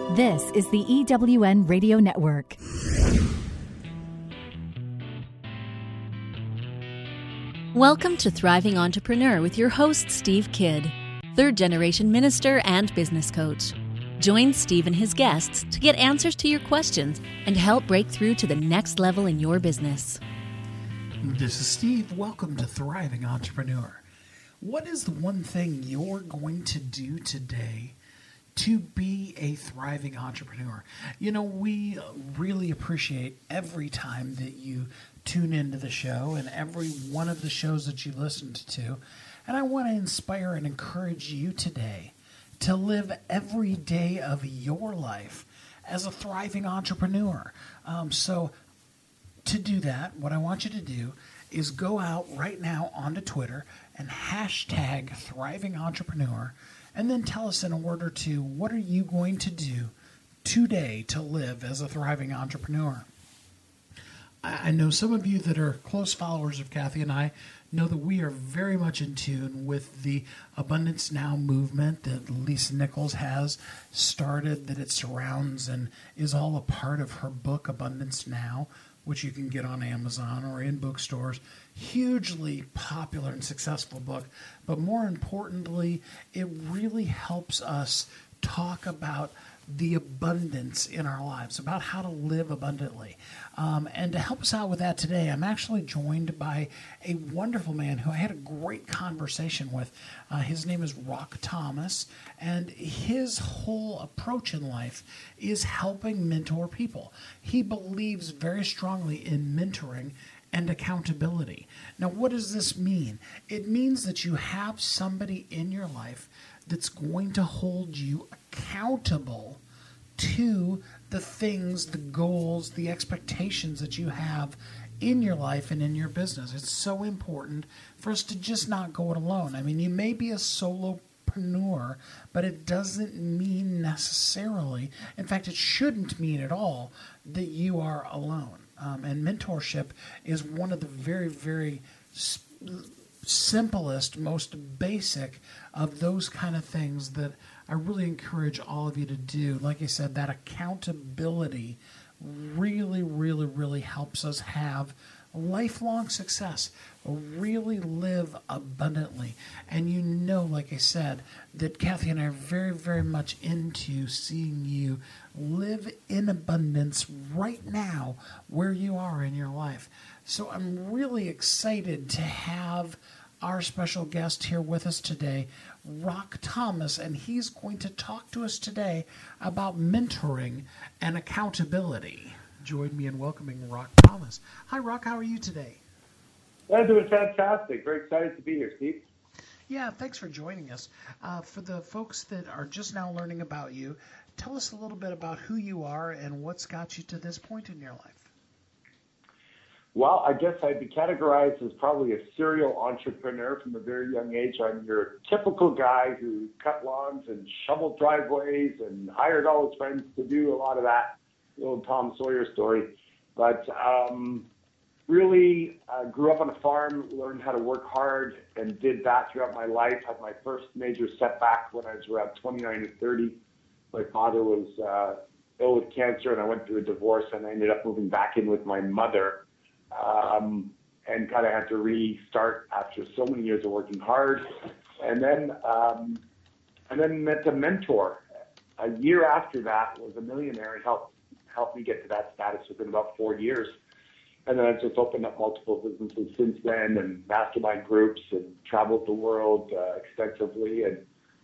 This is the EWN Radio Network. Welcome to Thriving Entrepreneur with your host, Steve Kidd, third-generation minister and business coach. Join Steve and his guests to get answers to your questions and help break through to the next level in your business. This is Steve. Welcome to Thriving Entrepreneur. What is the one thing you're going to do today to be a thriving entrepreneur? You know, we really appreciate every time that you tune into the show and every one of the shows that you listened to. And I want to inspire and encourage you today to live every day of your life as a thriving entrepreneur. So to do that, what I want you to do is go out right now onto Twitter and hashtag Thriving Entrepreneur, and then tell us in a word or two, what are you going to do today to live as a thriving entrepreneur? I know some of you that are close followers of Kathy and I know that we are very much in tune with the Abundance Now movement that Lisa Nichols has started, that it surrounds and is all a part of her book, Abundance Now, which you can get on Amazon or in bookstores. Hugely popular and successful book, but more importantly, it really helps us talk about the abundance in our lives, about how to live abundantly. And to help us out with that today, I'm actually joined by a wonderful man who I had a great conversation with. His name is Rock Thomas, and his whole approach in life is helping mentor people. He believes very strongly in mentoring and accountability. Now, what does this mean? It means that you have somebody in your life that's going to hold you accountable to the things, the goals, the expectations that you have in your life and in your business. It's so important for us to just not go it alone. I mean, you may be a solopreneur, but it doesn't mean necessarily, in fact, it shouldn't mean at all, that you are alone. And mentorship is one of the very, very simplest, most basic of those kind of things that I really encourage all of you to do. Like I said, that accountability really, really, really helps us have lifelong success, really live abundantly. And you know, like I said, that Kathy and I are very, very much into seeing you live in abundance right now where you are in your life. So I'm really excited to have our special guest here with us today, Rock Thomas, and he's going to talk to us today about mentoring and accountability. Join me in welcoming Rock Thomas. Hi, Rock. How are you today? I'm doing fantastic. Very excited to be here, Steve. Yeah, thanks for joining us. For the folks that are just now learning about you, tell us a little bit about who you are and what's got you to this point in your life. Well, I guess I'd be categorized as probably a serial entrepreneur from a very young age. I'm your typical guy who cut lawns and shoveled driveways and hired all his friends to do a lot of that, the old Tom Sawyer story. But really grew up on a farm, learned how to work hard, and did that throughout my life. Had my first major setback when I was around 29 or 30. My father was ill with cancer, and I went through a divorce, and I ended up moving back in with my mother. And kind of had to restart after so many years of working hard. And then met a mentor. A year after that was a millionaire and helped me get to that status within about 4 years. And then I've just opened up multiple businesses since then, and mastermind groups, and traveled the world extensively, and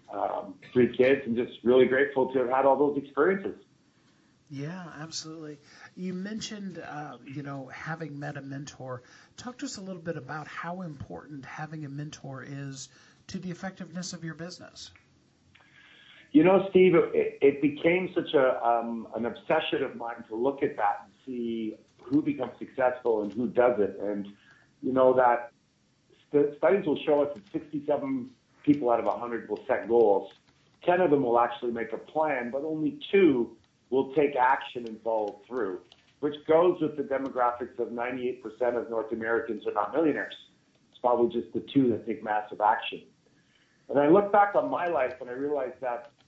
3 kids, and just really grateful to have had all those experiences. Yeah, absolutely. You mentioned, having met a mentor. Talk to us a little bit about how important having a mentor is to the effectiveness of your business. You know, Steve, it became such an obsession of mine to look at that and see who becomes successful and who doesn't. And, you know, that studies will show us that 67 people out of 100 will set goals. 10 of them will actually make a plan, but only 2 will take action and follow through, which goes with the demographics of 98% of North Americans are not millionaires. It's probably just the 2 that take massive action. And I look back on my life and I realized that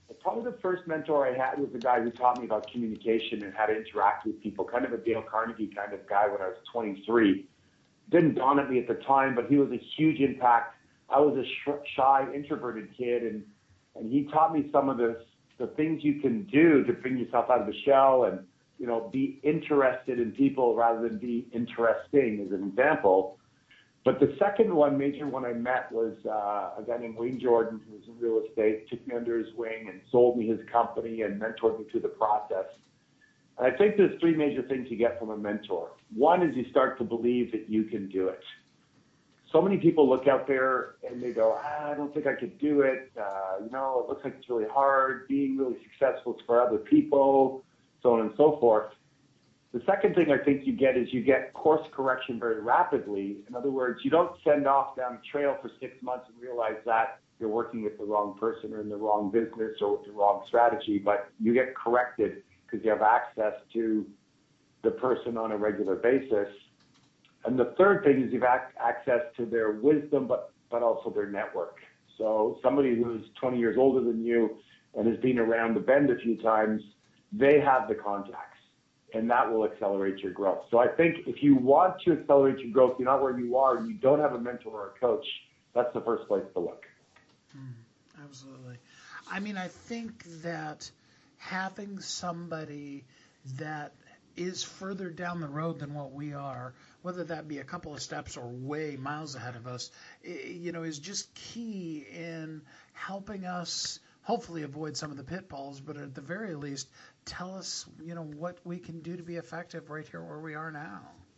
Probably the first mentor I had was the guy who taught me about communication and how to interact with people, kind of a Dale Carnegie kind of guy when I was 23. Didn't dawn at me at the time, but he was a huge impact. I was a shy, introverted kid, and he taught me some of the things you can do to bring yourself out of the shell and, you know, be interested in people rather than be interesting, as an example. But the second one, major one I met, was a guy named Wayne Jordan, who was in real estate, took me under his wing and sold me his company and mentored me through the process. And I think there's three major things you get from a mentor. One is you start to believe that you can do it. So many people look out there and they go, I don't think I could do it. You know, it looks like it's really hard. Being really successful is for other people, so on and so forth. The second thing I think you get is you get course correction very rapidly. In other words, you don't send off down the trail for 6 months and realize that you're working with the wrong person or in the wrong business or with the wrong strategy, but you get corrected because you have access to the person on a regular basis. And the third thing is you've access to their wisdom, but also their network. So somebody who's 20 years older than you and has been around the bend a few times, they have the contacts. And that will accelerate your growth. So I think if you want to accelerate your growth, you're not where you are, and you don't have a mentor or a coach, that's the first place to look. Absolutely. I mean, I think that having somebody that is further down the road than what we are, whether that be a couple of steps or way miles ahead of us, you know, is just key in helping us hopefully avoid some of the pitfalls, but at the very least, tell us, you know, what we can do to be effective right here where we are now.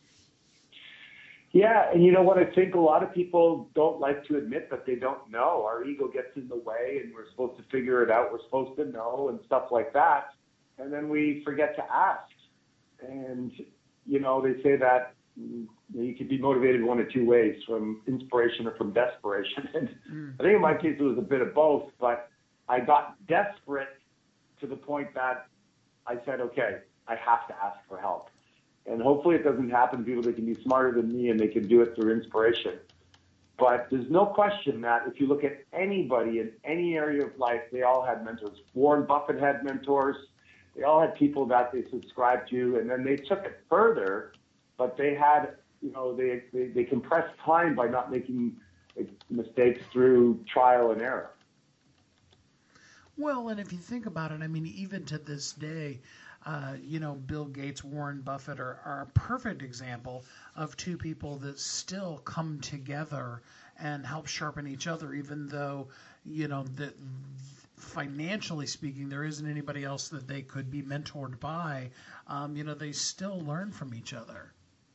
Yeah, and you know what? I think a lot of people don't like to admit that they don't know. Our ego gets in the way, and we're supposed to figure it out. We're supposed to know and stuff like that, and then we forget to ask. And, you know, they say that you can be motivated one of two ways, from inspiration or from desperation. And I think in my case it was a bit of both, but I got desperate to the point that I said, okay, I have to ask for help. And hopefully it doesn't happen to people that can be smarter than me and they can do it through inspiration. But there's no question that if you look at anybody in any area of life, they all had mentors. Warren Buffett had mentors. They all had people that they subscribed to, and then they took it further, but they had, you know, they compressed time by not making mistakes through trial and error. Well, and if you think about it, I mean, even to this day, you know, Bill Gates, Warren Buffett are a perfect example of two people that still come together and help sharpen each other, even though, you know, that financially speaking, there isn't anybody else that they could be mentored by. You know, they still learn from each other.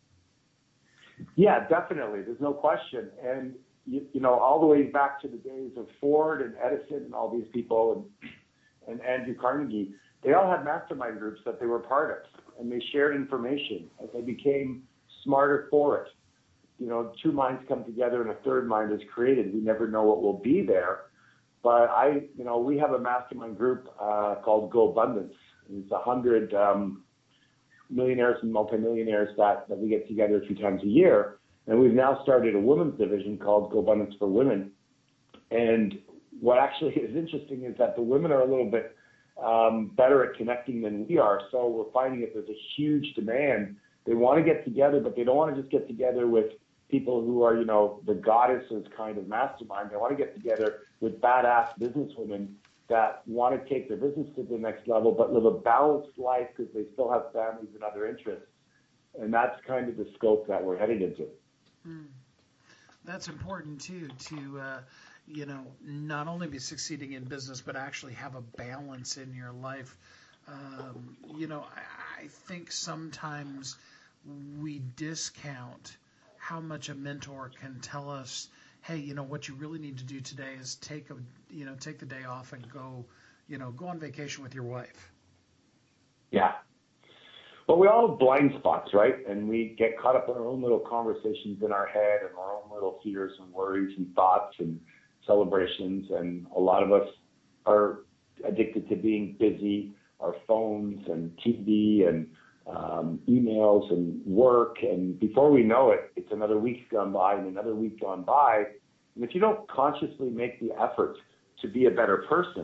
Yeah, definitely. There's no question. And you know, all the way back to the days of Ford and Edison and all these people and Andrew Carnegie, they all had mastermind groups that they were part of, and they shared information, and they became smarter for it. You know, two minds come together and a third mind is created. We never know what will be there. But you know, we have a mastermind group called Go Abundance. It's 100 millionaires and multimillionaires that we get together a few times a year. And we've now started a women's division called Go Abundance for Women. And what actually is interesting is that the women are a little bit better at connecting than we are. So we're finding that there's a huge demand. They want to get together, but they don't want to just get together with people who are, you know, the goddesses kind of mastermind. They want to get together with badass businesswomen that want to take their business to the next level, but live a balanced life because they still have families and other interests. And that's kind of the scope that we're heading into. That's important too, to you know, not only be succeeding in business, but actually have a balance in your life. You know, I think sometimes we discount how much a mentor can tell us, hey, you know, what you really need to do today is take the day off and go on vacation with your wife. Yeah. Well, we all have blind spots, right? And we get caught up in our own little conversations in our head and our own little fears and worries and thoughts and celebrations. And a lot of us are addicted to being busy, our phones and TV and emails and work. And before we know it, it's another week gone by and another week gone by. And if you don't consciously make the effort to be a better person,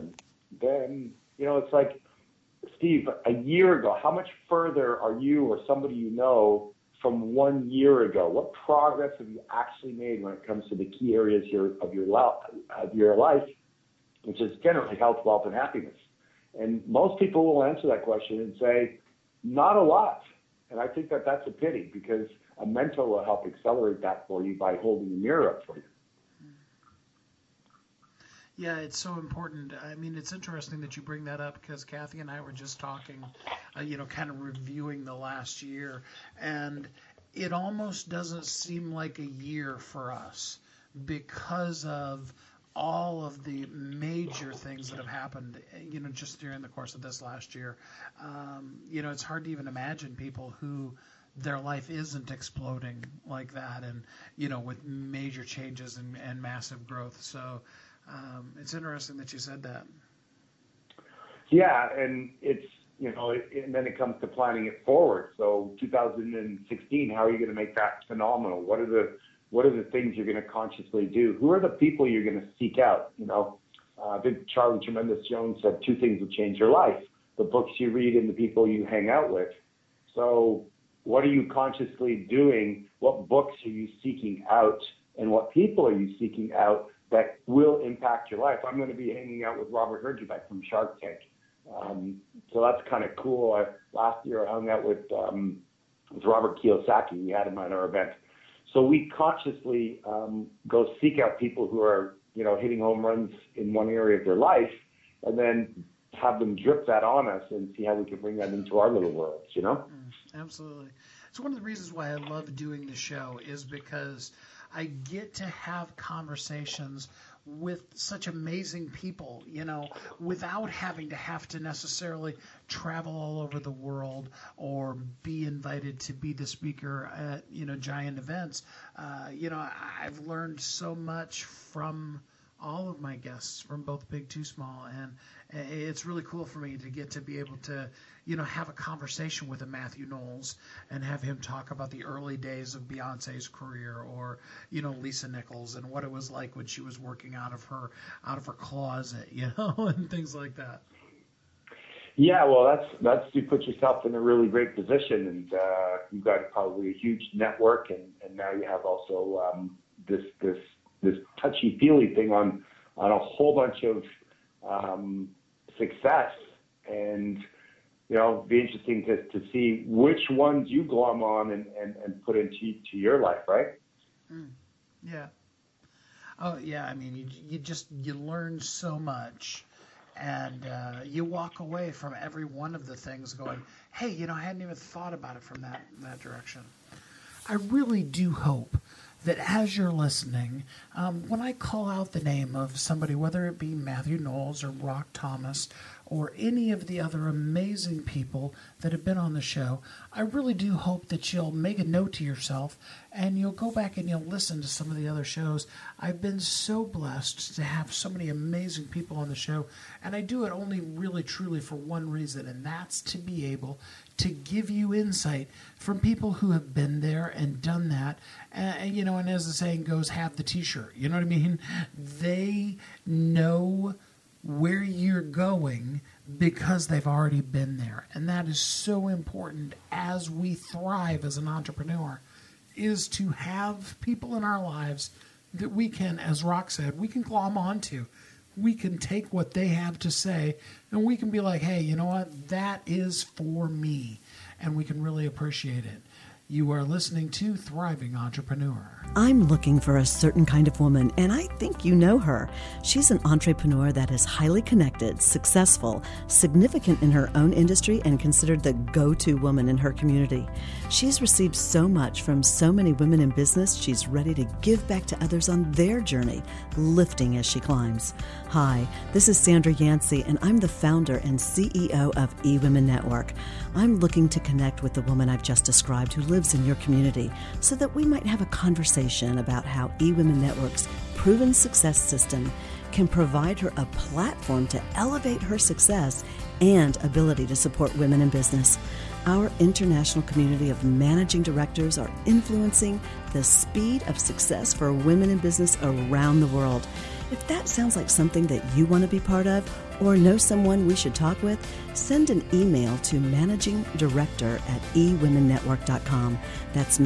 then, it's like, Steve, a year ago, how much further are you or somebody you know from 1 year ago? What progress have you actually made when it comes to the key areas of your life, which is generally health, wealth, and happiness? And most people will answer that question and say, not a lot. And I think that that's a pity, because a mentor will help accelerate that for you by holding the mirror up for you. Yeah, it's so important. I mean, it's interesting that you bring that up, because Kathy and I were just talking, kind of reviewing the last year, and it almost doesn't seem like a year for us because of all of the major things that have happened, just during the course of this last year. It's hard to even imagine people who their life isn't exploding like that, and, with major changes and massive growth. So, it's interesting that you said that. Yeah, and it's, and then it comes to planning it forward. So 2016, how are you going to make that phenomenal? What are the things you're going to consciously do? Who are the people you're going to seek out? I think Charlie Tremendous Jones said 2 things will change your life: the books you read and the people you hang out with. So what are you consciously doing? What books are you seeking out? And what people are you seeking out that will impact your life? I'm going to be hanging out with Robert Herjavec from Shark Tank. So that's kind of cool. Last year I hung out with Robert Kiyosaki. We had him at our event. So we consciously go seek out people who are, hitting home runs in one area of their life, and then have them drip that on us and see how we can bring that into our little worlds, Absolutely. It's one of the reasons why I love doing the show, is because I get to have conversations with such amazing people, without having to necessarily travel all over the world or be invited to be the speaker at, giant events. I've learned so much from all of my guests, from both big to small, and it's really cool for me to get to be able to, have a conversation with a Matthew Knowles and have him talk about the early days of Beyonce's career, or, Lisa Nichols, and what it was like when she was working out of her closet, and things like that. Yeah, well, that's you put yourself in a really great position, and you've got probably a huge network, and now you have also this touchy-feely thing on a whole bunch of success, and it'd be interesting to see which ones you glom on and put into your life, right? Yeah. Oh, yeah. I mean, you learn so much, and you walk away from every one of the things going, hey, I hadn't even thought about it from that direction. I really do hope that as you're listening, when I call out the name of somebody, whether it be Matthew Knowles or Rock Thomas or any of the other amazing people that have been on the show, I really do hope that you'll make a note to yourself and you'll go back and you'll listen to some of the other shows. I've been so blessed to have so many amazing people on the show, and I do it only really truly for one reason, and that's to be able to give you insight from people who have been there and done that, and as the saying goes, have the t-shirt, you know what I mean? They know where you're going because they've already been there. And that is so important as we thrive as an entrepreneur, is to have people in our lives that we can, as Rock said, we can glom onto. We can take what they have to say and we can be like, hey, you know what? That is for me. And we can really appreciate it. You are listening to Thriving Entrepreneur. I'm looking for a certain kind of woman, and I think you know her. She's an entrepreneur that is highly connected, successful, significant in her own industry, and considered the go-to woman in her community. She's received so much from so many women in business, she's ready to give back to others on their journey, lifting as she climbs. Hi, this is Sandra Yancey, and I'm the founder and CEO of eWomen Network. I'm looking to connect with the woman I've just described who lives in your community so that we might have a conversation about how eWomen Network's proven success system can provide her a platform to elevate her success and ability to support women in business. Our international community of managing directors are influencing the speed of success for women in business around the world. If that sounds like something that you want to be part of or know someone we should talk with, send an email to managingdirector@eWomenNetwork.com. That's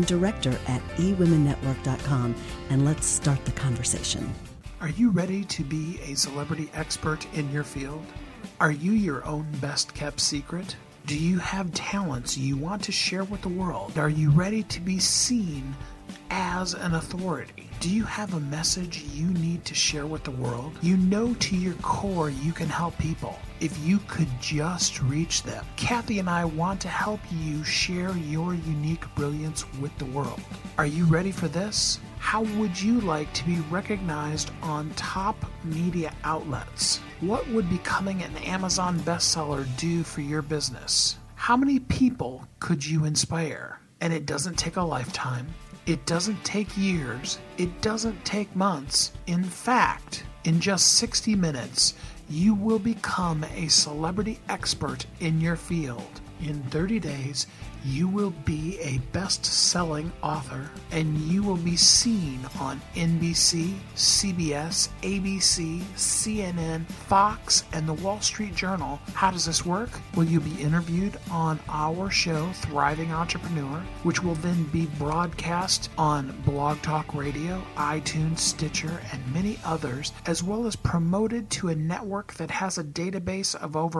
managingdirector@eWomenNetwork.com, and let's start the conversation. Are you ready to be a celebrity expert in your field? Are you your own best-kept secret? Do you have talents you want to share with the world? Are you ready to be seen as an authority? Do you have a message you need to share with the world? You know to your core you can help people if you could just reach them. Kathy and I want to help you share your unique brilliance with the world. Are you ready for this? How would you like to be recognized on top media outlets? What would becoming an Amazon bestseller do for your business? How many people could you inspire? And it doesn't take a lifetime. It doesn't take years. It doesn't take months. In fact, in just 60 minutes, you will become a celebrity expert in your field. In 30 days, you will be a best-selling author, and you will be seen on NBC, CBS, ABC, CNN, Fox, and the Wall Street Journal. How does this work? Well, you'll be interviewed on our show, Thriving Entrepreneur, which will then be broadcast on Blog Talk Radio, iTunes, Stitcher, and many others, as well as promoted to a network that has a database of over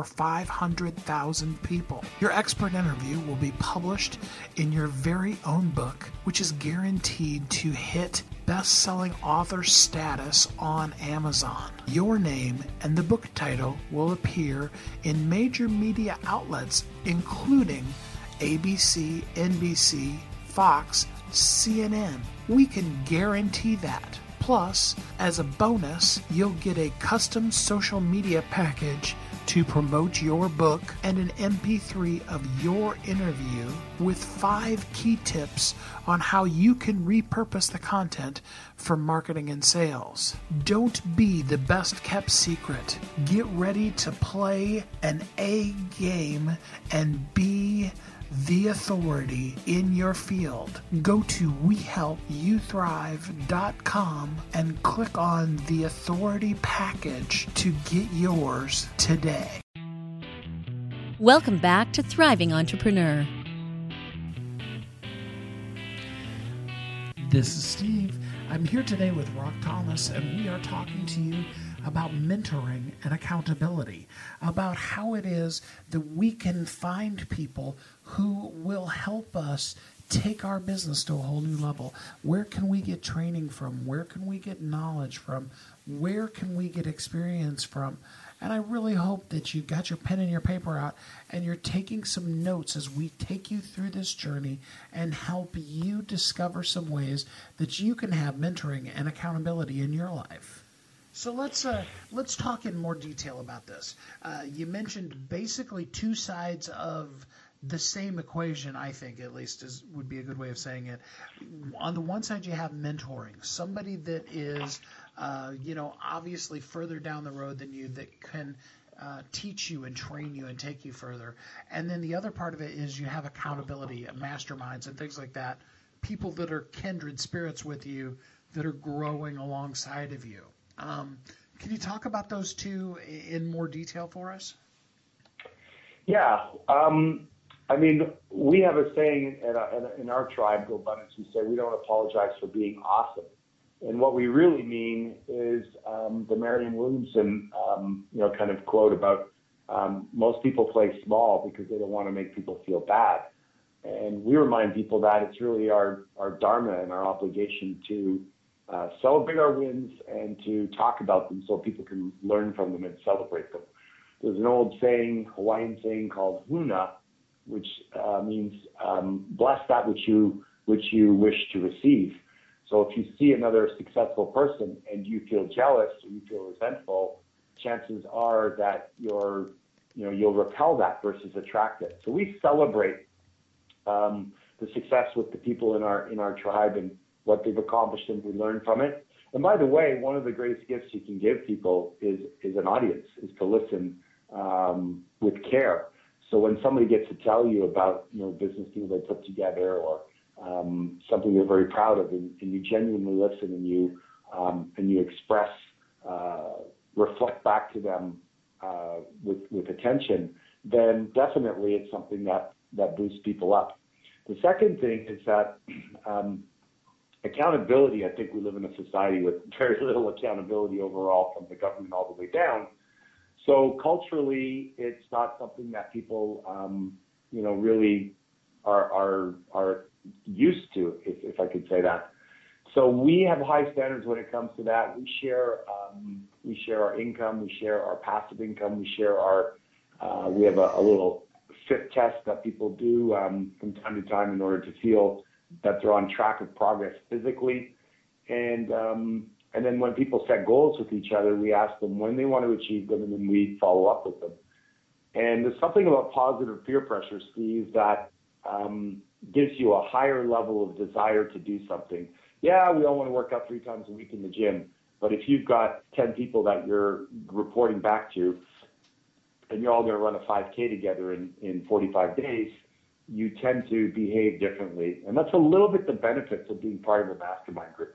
500,000 people. Your expert interview will be published in your very own book, which is guaranteed to hit best-selling author status on Amazon. Your name and the book title will appear in major media outlets, including ABC, NBC, Fox, CNN. We can guarantee that. Plus, as a bonus, you'll get a custom social media package to promote your book and an MP3 of your interview with 5 key tips on how you can repurpose the content for marketing and sales. Don't be the best kept secret. Get ready to play an A game and be the authority in your field. Go to WeHelpYouThrive.com and click on the authority package to get yours today. Welcome back to Thriving Entrepreneur. This is Steve. I'm here today with Rock Thomas, and we are talking to you about mentoring and accountability, about how it is that we can find people who will help us take our business to a whole new level. Where can we get training from? Where can we get knowledge from? Where can we get experience from? And I really hope that you got your pen and your paper out and you're taking some notes as we take you through this journey and help you discover some ways that you can have mentoring and accountability in your life. So let's talk in more detail about this. You mentioned basically 2 sides of the same equation, I think, at least would be a good way of saying it. On the one side, you have mentoring, somebody that is, obviously further down the road than you that can teach you and train you and take you further. And then the other part of it is you have accountability, masterminds, and things like that. People that are kindred spirits with you that are growing alongside of you. Can you talk about those 2 in more detail for us? Yeah. We have a saying in our tribe, Go Abundance, we say we don't apologize for being awesome. And what we really mean is the Marianne Williamson, kind of quote about most people play small because they don't want to make people feel bad. And we remind people that it's really our dharma and our obligation to celebrate our wins and to talk about them so people can learn from them and celebrate them. There's an old saying, Hawaiian saying called huna, which means bless that which you wish to receive. So if you see another successful person and you feel jealous or you feel resentful, chances are that you'll repel that versus attract it. So we celebrate the success with the people in our tribe and what they've accomplished, and we learn from it. And by the way, one of the greatest gifts you can give people is an audience, is to listen with care. So when somebody gets to tell you about business deal they put together or something they're very proud of, and you genuinely listen and you express reflect back to them with attention, then definitely it's something that boosts people up. The second thing is that accountability. I think we live in a society with very little accountability overall, from the government all the way down. So culturally, it's not something that people, really are used to, if I could say that. So we have high standards when it comes to that. We share our income, we share our passive income, we share we have a little fit test that people do from time to time in order to feel that they're on track of progress physically. And then when people set goals with each other, we ask them when they want to achieve them, and then we follow up with them. And there's something about positive peer pressure, Steve, that gives you a higher level of desire to do something. Yeah, we all want to work out 3 times a week in the gym, but if you've got 10 people that you're reporting back to, and you're all going to run a 5K together in 45 days, you tend to behave differently. And that's a little bit the benefits of being part of a mastermind group.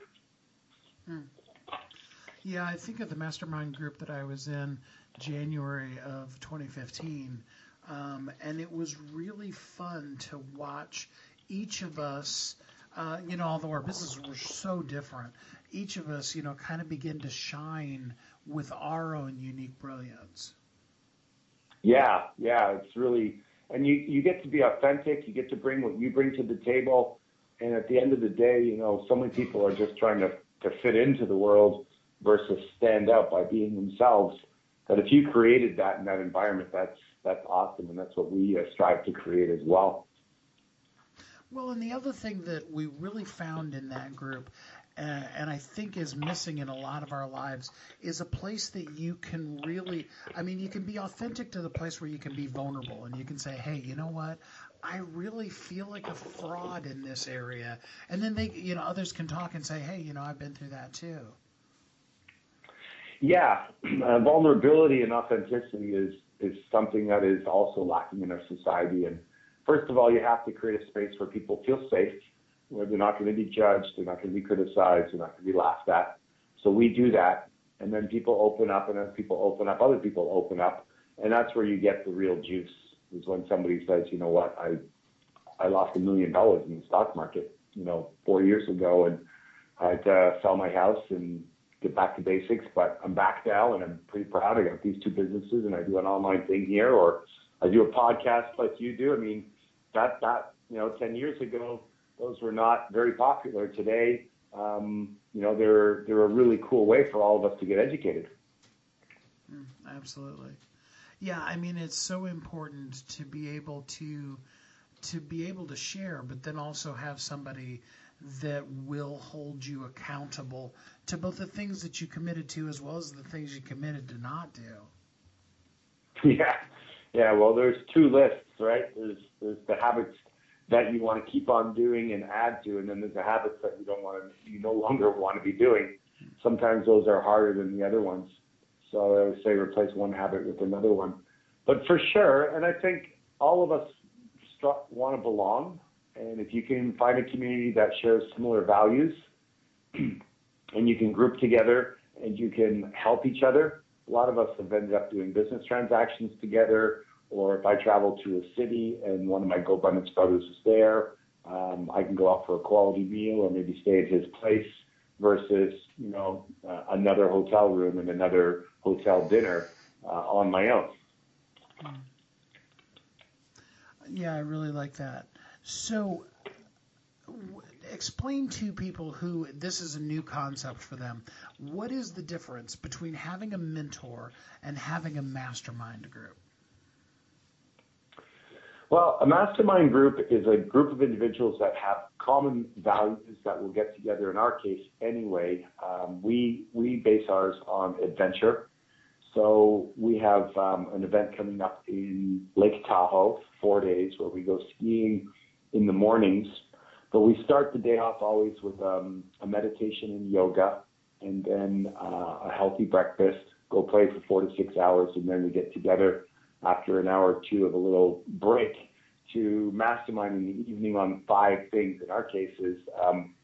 Yeah, I think of the mastermind group that I was in January of 2015, and it was really fun to watch each of us, although our businesses were so different, each of us, kind of begin to shine with our own unique brilliance. Yeah, it's really, and you get to be authentic, you get to bring what you bring to the table, and at the end of the day, so many people are just trying to fit into the world versus stand out by being themselves, that if you created that in that environment, that's awesome, and that's what we strive to create as well. Well, and the other thing that we really found in that group, and I think is missing in a lot of our lives, is a place that you can really, you can be authentic to the place where you can be vulnerable, and you can say, hey, you know what? I really feel like a fraud in this area. And then others can talk and say, hey, I've been through that too. Yeah, vulnerability and authenticity is something that is also lacking in our society. And first of all, you have to create a space where people feel safe, where they're not going to be judged, they're not going to be criticized, they're not going to be laughed at. So we do that, and then people open up, and as people open up, other people open up, and that's where you get the real juice, is when somebody says, you know what, I lost $1 million in the stock market, 4 years ago, and I had to sell my house and get back to basics, but I'm back now, and I'm pretty proud. I got these 2 businesses, and I do an online thing here, or I do a podcast like you do. That 10 years ago, those were not very popular. Today, they're a really cool way for all of us to get educated. Absolutely. Yeah, it's so important to be able to share, but then also have somebody that will hold you accountable to both the things that you committed to as well as the things you committed to not do. Yeah. Well, there's 2 lists, right? There's the habits that you want to keep on doing and add to, and then there's the habits that you no longer want to be doing. Sometimes those are harder than the other ones. So I would say replace one habit with another one. But for sure, and I think all of us want to belong, and if you can find a community that shares similar values, and you can group together and you can help each other. A lot of us have ended up doing business transactions together, or if I travel to a city and one of my GoBundance brothers is there, I can go out for a quality meal or maybe stay at his place versus, another hotel room and another hotel dinner on my own. Yeah, I really like that. So explain to people who this is a new concept for them. What is the difference between having a mentor and having a mastermind group? Well, a mastermind group is a group of individuals that have common values that will get together. In our case, anyway, we base ours on adventure. So we have an event coming up in Lake Tahoe, 4 days, where we go skiing in the mornings. But we start the day off always with a meditation and yoga, and then a healthy breakfast, go play for 4 to 6 hours, and then we get together after an hour or 2 of a little break to mastermind in the evening on 5 things. In our case is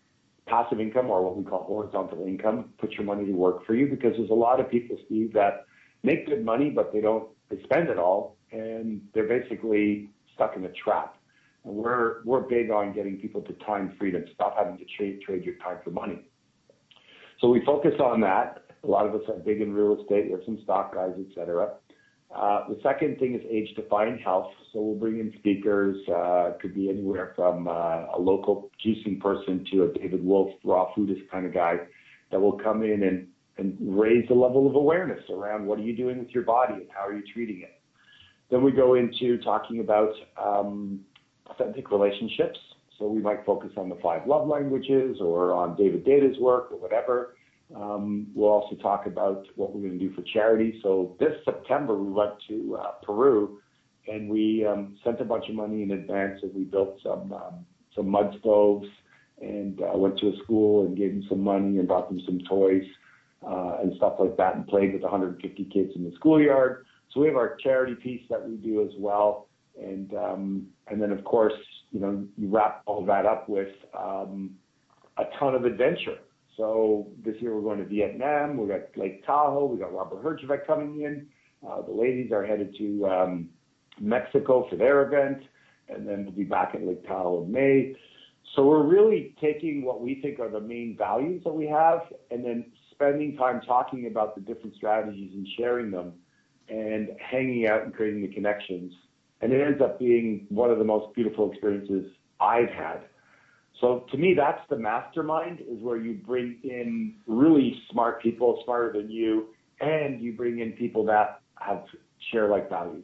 passive income, or what we call horizontal income. Put your money to work for you, because there's a lot of people, Steve, that make good money, but they spend it all, and they're basically stuck in a trap. And we're big on getting people to time freedom, stop having to trade your time for money. So we focus on that. A lot of us are big in real estate. We have some stock guys, et cetera. The second thing is age-defying health. So we'll bring in speakers. It could be anywhere from a local juicing person to a David Wolf, raw foodist kind of guy that will come in and raise the level of awareness around what are you doing with your body and how are you treating it. Then we go into talking about authentic relationships. So we might focus on the 5 love languages or on David Data's work or whatever. We'll also talk about what we're going to do for charity. So this September, we went to Peru, and we sent a bunch of money in advance, and we built some mud stoves, and went to a school and gave them some money and bought them some toys and stuff like that, and played with 150 kids in the schoolyard. So we have our charity piece that we do as well. And then, of course, you wrap all that up with a ton of adventure. So this year we're going to Vietnam. We got Lake Tahoe. We got Robert Herjavec coming in. The ladies are headed to Mexico for their event, and then we'll be back at Lake Tahoe in May. So we're really taking what we think are the main values that we have, and then spending time talking about the different strategies and sharing them, and hanging out and creating the connections. And it ends up being one of the most beautiful experiences I've had. So to me, that's the mastermind, is where you bring in really smart people, smarter than you, and you bring in people that share like values.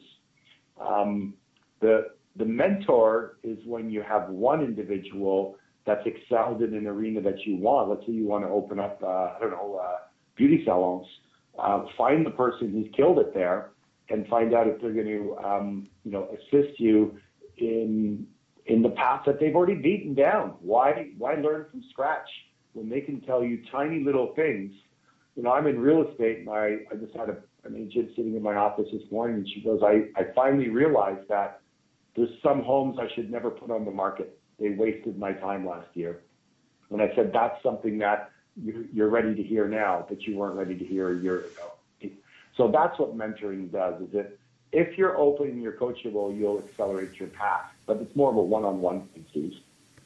The mentor is when you have one individual that's excelled in an arena that you want. Let's say you want to open up, beauty salons. Find the person who's killed it there, and find out if they're going to, assist you in the path that they've already beaten down. Why learn from scratch when they can tell you tiny little things? I'm in real estate, and I just had an agent sitting in my office this morning, and she goes, I finally realized that there's some homes I should never put on the market. They wasted my time last year. And I said, that's something that you're ready to hear now, but you weren't ready to hear a year ago. So that's what mentoring does, is that if you're open and you're coachable, you'll accelerate your path. But it's more of a one-on-one thing, Steve.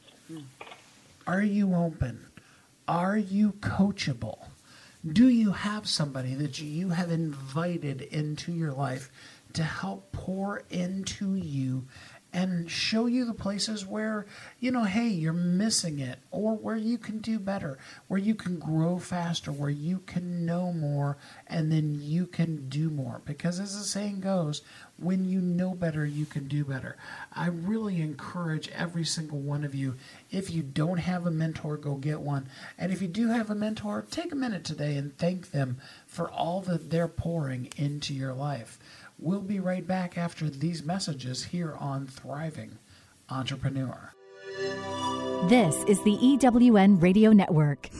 Are you open? Are you coachable? Do you have somebody that you have invited into your life to help pour into you and show you the places where, hey, you're missing it, or where you can do better, where you can grow faster, where you can know more, and then you can do more? Because as the saying goes, when you know better, you can do better. I really encourage every single one of you, if you don't have a mentor, go get one. And if you do have a mentor, take a minute today and thank them for all that they're pouring into your life. We'll be right back after these messages here on Thriving Entrepreneur. This is the EWN Radio Network.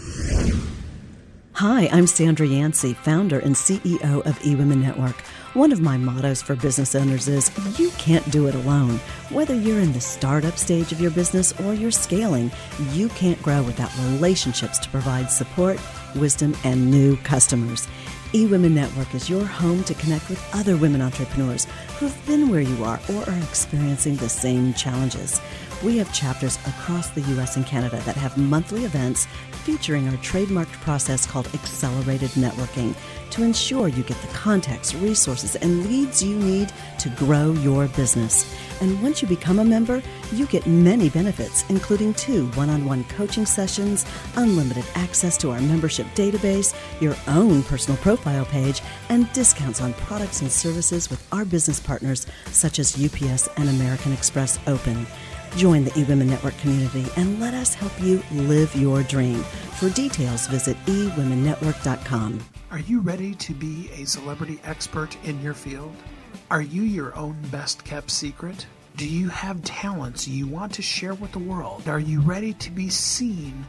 Hi, I'm Sandra Yancey, founder and CEO of eWomen Network. One of my mottos for business owners is, you can't do it alone. Whether you're in the startup stage of your business or you're scaling, you can't grow without relationships to provide support, wisdom, and new customers. eWomen Network is your home to connect with other women entrepreneurs who've been where you are or are experiencing the same challenges. We have chapters across the U.S. and Canada that have monthly events featuring our trademarked process called Accelerated Networking to ensure you get the contacts, resources, and leads you need to grow your business. And once you become a member, you get many benefits, including 2 one-on-one coaching sessions, unlimited access to our membership database, your own personal profile page, and discounts on products and services with our business partners such as UPS and American Express Open. Join the eWomen Network community and let us help you live your dream. For details, visit eWomenNetwork.com. Are you ready to be a celebrity expert in your field? Are you your own best-kept secret? Do you have talents you want to share with the world? Are you ready to be seen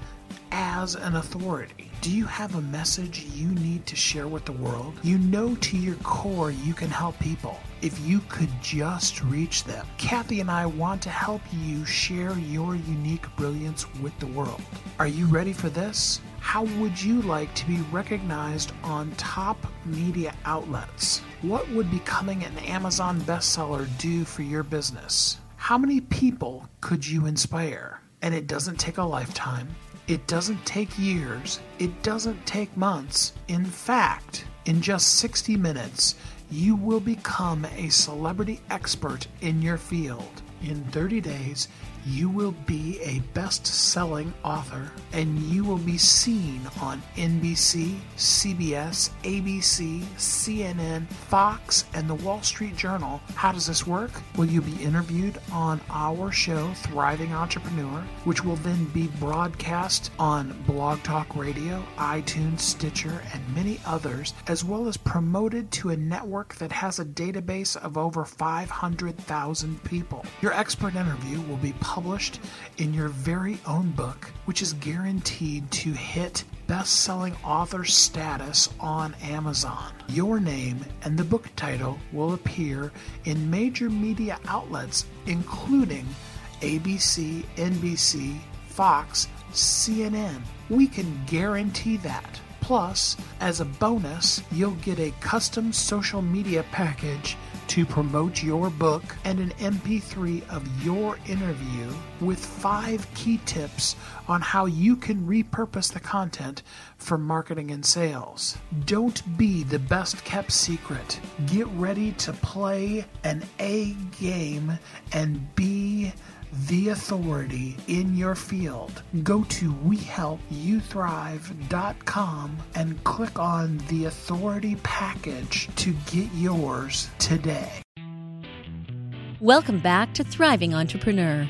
as an authority? Do you have a message you need to share with the world? You know to your core you can help people if you could just reach them. Kathy and I want to help you share your unique brilliance with the world. Are you ready for this? How would you like to be recognized on top media outlets? What would becoming an Amazon bestseller do for your business? How many people could you inspire? And it doesn't take a lifetime. It doesn't take years. It doesn't take months. In fact, in just 60 minutes, you will become a celebrity expert in your field. In 30 days, you will be a best-selling author, and you will be seen on NBC, CBS, ABC, CNN, Fox, and the Wall Street Journal. How does this work? Well, you'll be interviewed on our show, Thriving Entrepreneur, which will then be broadcast on Blog Talk Radio, iTunes, Stitcher, and many others, as well as promoted to a network that has a database of over 500,000 people. Your expert interview will be published in your very own book, which is guaranteed to hit best-selling author status on Amazon. Your name and the book title will appear in major media outlets, including ABC, NBC, Fox, CNN. We can guarantee that. Plus, as a bonus, you'll get a custom social media package to promote your book and an MP3 of your interview with 5 key tips on how you can repurpose the content for marketing and sales. Don't be the best kept secret. Get ready to play an A game and be the authority in your field. Go to WeHelpYouThrive.com and click on the authority package to get yours today. Welcome back to Thriving Entrepreneur.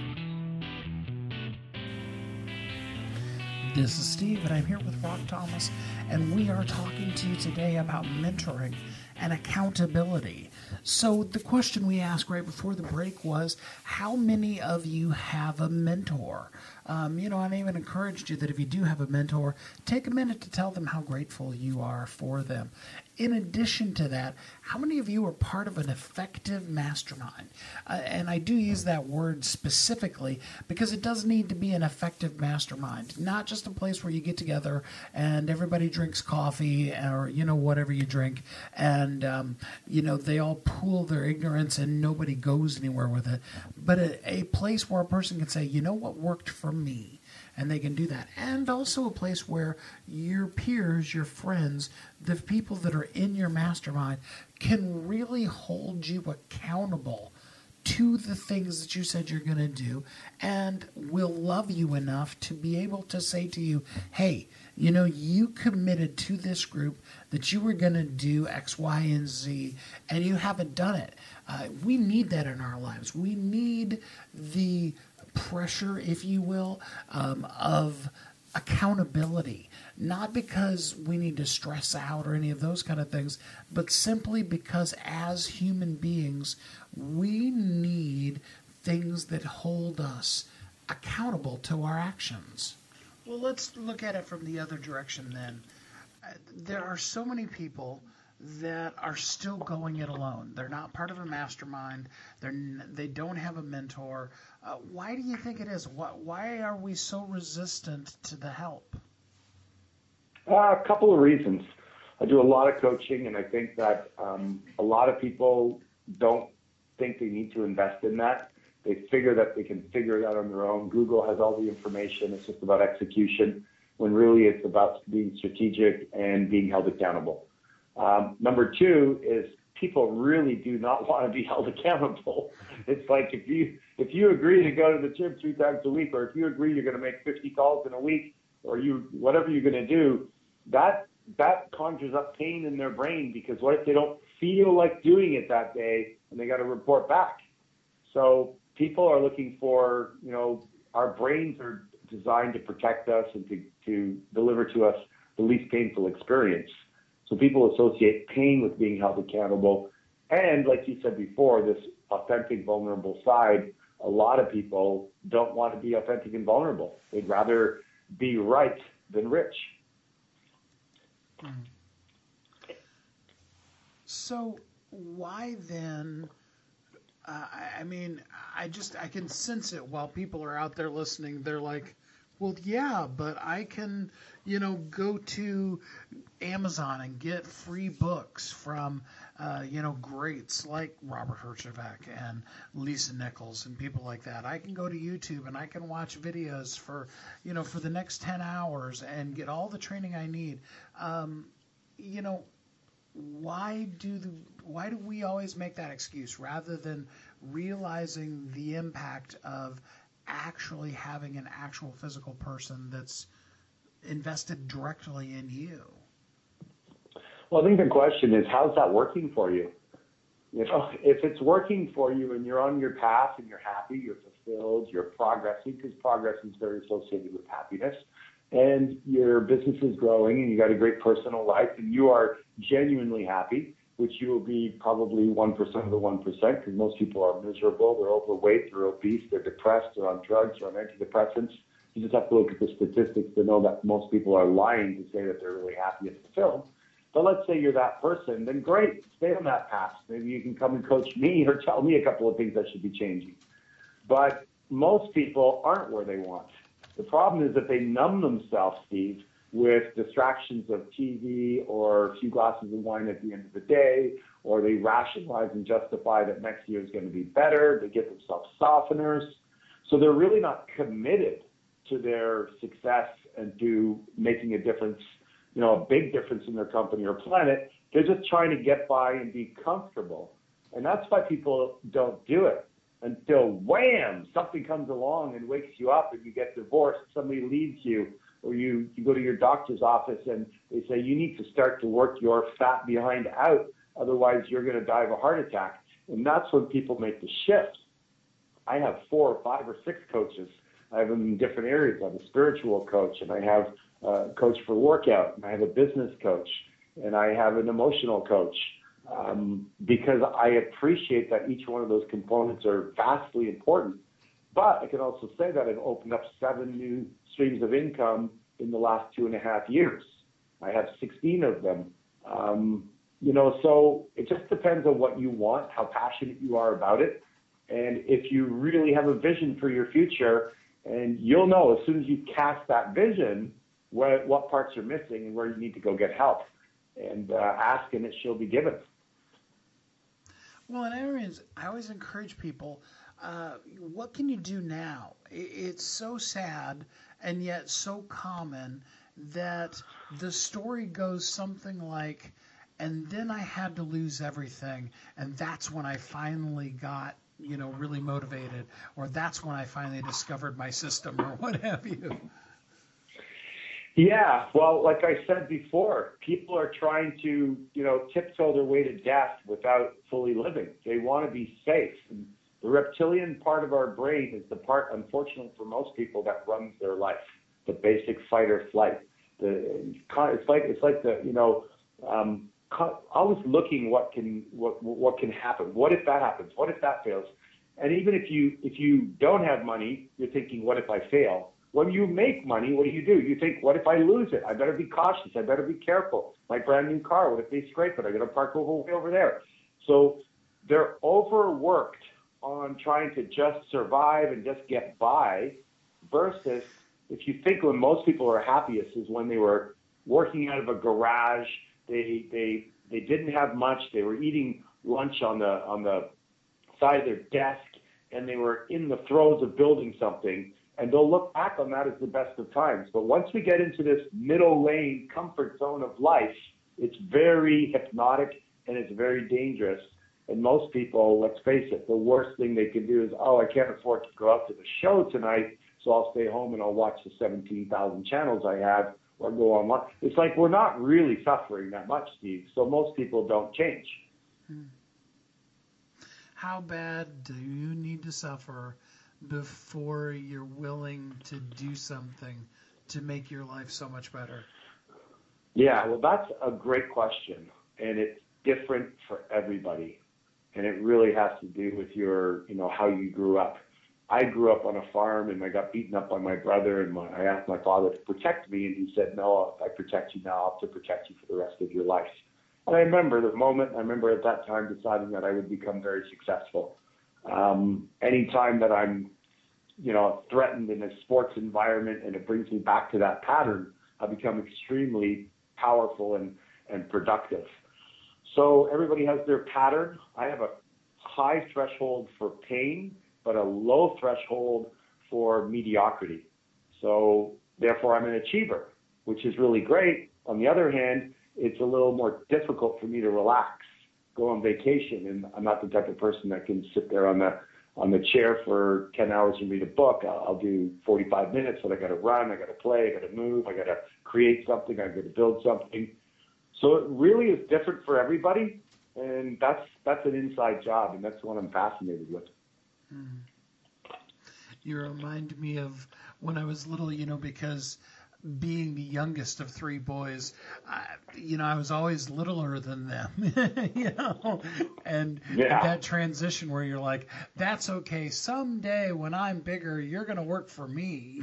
This is Steve, and I'm here with Rock Thomas, and we are talking to you today about mentoring and accountability. So the question we asked right before the break was, how many of you have a mentor? And I even encouraged you that if you do have a mentor, take a minute to tell them how grateful you are for them. In addition to that, how many of you are part of an effective mastermind? And I do use that word specifically because it does need to be an effective mastermind, not just a place where you get together and everybody drinks coffee or, whatever you drink, and, they all pool their ignorance and nobody goes anywhere with it, but a place where a person can say, what worked for me? And they can do that. And also a place where your peers, your friends, the people that are in your mastermind can really hold you accountable to the things that you said you're going to do, and will love you enough to be able to say to you, hey, you committed to this group that you were going to do X, Y, and Z, and you haven't done it. We need that in our lives. We need the pressure, if you will, of accountability, not because we need to stress out or any of those kind of things, but simply because as human beings, we need things that hold us accountable to our actions. Well, let's look at it from the other direction then. There are so many people that are still going it alone. They're not part of a mastermind. They don't have a mentor. Why do you think it is? Why are we so resistant to the help? A couple of reasons. I do a lot of coaching, and I think that a lot of people don't think they need to invest in that. They figure that they can figure it out on their own. Google has all the information. It's just about execution, when really it's about being strategic and being held accountable. Number two is people really do not want to be held accountable. It's like if you agree to go to the gym 3 times a week, or if you agree you're going to make 50 calls in a week, or whatever you're going to do, that conjures up pain in their brain, because what if they don't feel like doing it that day and they got to report back? So people are looking for, our brains are designed to protect us and to deliver to us the least painful experience. So people associate pain with being held accountable. And like you said before, this authentic, vulnerable side, a lot of people don't want to be authentic and vulnerable. They'd rather be right than rich. So why then? I mean, I can sense it while people are out there listening. They're like, well, yeah, but I can, go to Amazon and get free books from, greats like Robert Herjavec and Lisa Nichols and people like that. I can go to YouTube and I can watch videos for the next 10 hours and get all the training I need. Why do we always make that excuse rather than realizing the impact of actually having an actual physical person that's invested directly in you? Well, I think the question is, how's that working for you? If it's working for you and you're on your path and you're happy, you're fulfilled, you're progressing, because progress is very associated with happiness, and your business is growing and you got a great personal life and you are genuinely happy, which you will be probably 1% of the 1%, because most people are miserable, they're overweight, they're obese, they're depressed, they're on drugs, they're on antidepressants. You just have to look at the statistics to know that most people are lying to say that they're really happy and fulfilled. But let's say you're that person, then great, stay on that path. Maybe you can come and coach me or tell me a couple of things that should be changing. But most people aren't where they want. The problem is that they numb themselves, Steve, with distractions of TV or a few glasses of wine at the end of the day, or they rationalize and justify that next year is going to be better. They give themselves softeners. So they're really not committed to their success and to making a difference, a big difference in their company or planet. They're just trying to get by and be comfortable. And that's why people don't do it until, wham, something comes along and wakes you up and you get divorced, somebody leaves you, or you go to your doctor's office and they say, you need to start to work your fat behind out, otherwise you're going to die of a heart attack. And that's when people make the shift. I have 4 or 5 or 6 coaches. I have them in different areas. I have a spiritual coach, and I have a coach for workout, and I have a business coach, and I have an emotional coach, because I appreciate that each one of those components are vastly important. But I can also say that I've opened up 7 new streams of income in the last 2.5 years. I have 16 of them. So it just depends on what you want, how passionate you are about it. And if you really have a vision for your future, and you'll know as soon as you cast that vision, what parts are missing and where you need to go get help. And ask, and it shall be given. Well, and I always encourage people, what can you do now? It's so sad and yet so common that the story goes something like, and then I had to lose everything, and that's when I finally got, really motivated, or that's when I finally discovered my system, or what have you. Yeah, well, like I said before, people are trying to, tiptoe their way to death without fully living. They want to be safe. And the reptilian part of our brain is the part, unfortunately for most people, that runs their life. The basic fight or flight. It's like the always looking what can happen. What if that happens? What if that fails? And even if you don't have money, you're thinking, what if I fail? When you make money, what do? You think, what if I lose it? I better be cautious. I better be careful. My brand new car, what if they scrape it? I got to park way over there. So they're overworked on trying to just survive and just get by, versus if you think when most people are happiest is when they were working out of a garage, they didn't have much, they were eating lunch on the side of their desk, and they were in the throes of building something. And they'll look back on that as the best of times. But once we get into this middle lane comfort zone of life, it's very hypnotic and it's very dangerous. And most people, let's face it, the worst thing they can do is, I can't afford to go out to the show tonight, so I'll stay home and I'll watch the 17,000 channels I have, or go online. It's like we're not really suffering that much, Steve. So most people don't change. How bad do you need to suffer before you're willing to do something to make your life so much better? Yeah, well, that's a great question, and it's different for everybody, and it really has to do with your, how you grew up. I grew up on a farm and I got beaten up by my brother, and I asked my father to protect me, and he said, no, if I protect you now, I'll have to protect you for the rest of your life. And I remember the moment. I remember at that time deciding that I would become very successful. Anytime that I'm, threatened in a sports environment and it brings me back to that pattern, I become extremely powerful and productive. So everybody has their pattern. I have a high threshold for pain, but a low threshold for mediocrity. So therefore I'm an achiever, which is really great. On the other hand, it's a little more difficult for me to relax, go on vacation. And I'm not the type of person that can sit there on the chair for 10 hours and read a book. I'll do 45 minutes, but I got to run, I got to play, I got to move, I got to create something, I got to build something. So it really is different for everybody. And that's an inside job, and that's what I'm fascinated with. You remind me of when I was little, because being the youngest of three boys, I was always littler than them, and that transition where you're like, that's okay. Someday when I'm bigger, you're going to work for me.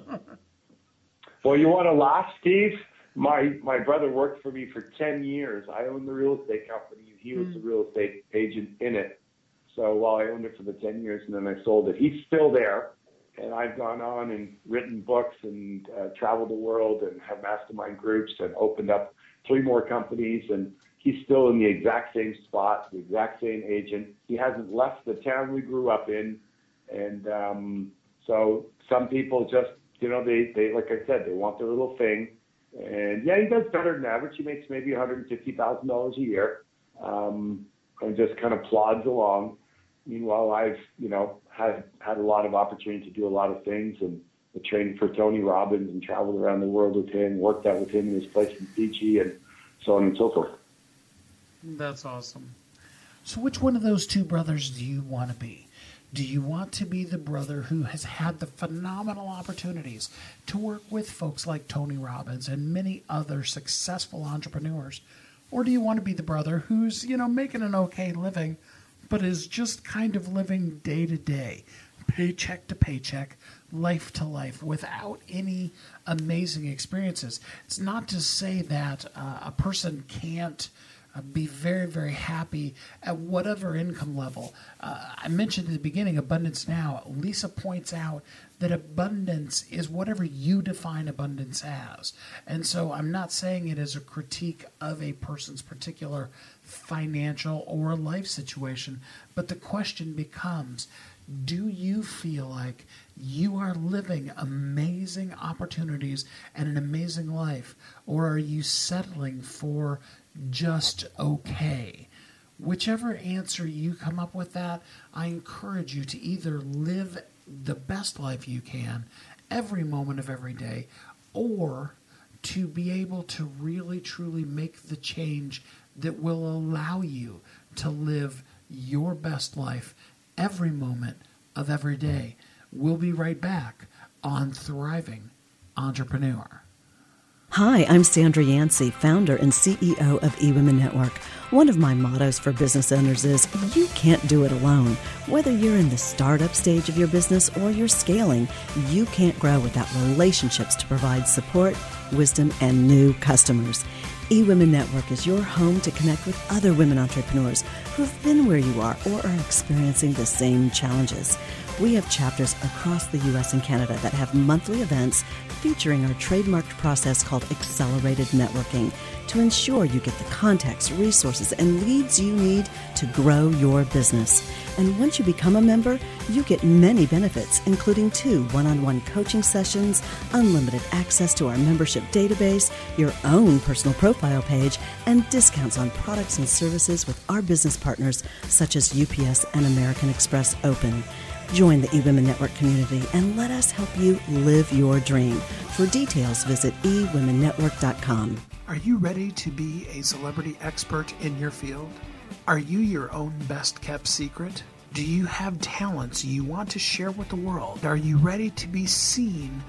Well, you want to laugh, Steve? My brother worked for me for 10 years. I owned the real estate company. He was the real estate agent in it. So while I owned it for the 10 years and then I sold it, he's still there. And I've gone on and written books and traveled the world and have mastermind groups and opened up 3 more companies. And he's still in the exact same spot, the exact same agent. He hasn't left the town we grew up in. And so some people just, they like I said, they want their little thing. And yeah, he does better than average. He makes maybe $150,000 a year, and just kind of plods along. Meanwhile, I've had a lot of opportunity to do a lot of things, and I trained for Tony Robbins and traveled around the world with him, worked out with him in his place in Fiji, and so on and so forth. That's awesome. So, which one of those 2 brothers do you want to be? Do you want to be the brother who has had the phenomenal opportunities to work with folks like Tony Robbins and many other successful entrepreneurs? Or do you want to be the brother who's, making an okay living, but is just kind of living day to day, paycheck to paycheck, life to life, without any amazing experiences? It's not to say that a person can't be very, very happy at whatever income level. I mentioned at the beginning, Abundance Now. Lisa points out that abundance is whatever you define abundance as. And so I'm not saying it as a critique of a person's particular financial or life situation, but the question becomes, do you feel like you are living amazing opportunities and an amazing life, or are you settling for just okay? Whichever answer you come up with that, I encourage you to either live the best life you can every moment of every day, or to be able to really truly make the change that will allow you to live your best life every moment of every day. We'll be right back on Thriving Entrepreneur. Hi, I'm Sandra Yancey, founder and CEO of eWomen Network. One of my mottos for business owners is, you can't do it alone. Whether you're in the startup stage of your business or you're scaling, you can't grow without relationships to provide support, wisdom, and new customers. eWomen Network is your home to connect with other women entrepreneurs who've been where you are or are experiencing the same challenges. We have chapters across the U.S. and Canada that have monthly events featuring our trademarked process called Accelerated Networking to ensure you get the contacts, resources, and leads you need to grow your business. And once you become a member, you get many benefits, including 2 one-on-one coaching sessions, unlimited access to our membership database, your own personal profile page, and discounts on products and services with our business partners such as UPS and American Express Open. Join the eWomen Network community and let us help you live your dream. For details, visit eWomenNetwork.com. Are you ready to be a celebrity expert in your field? Are you your own best-kept secret? Do you have talents you want to share with the world? Are you ready to be seen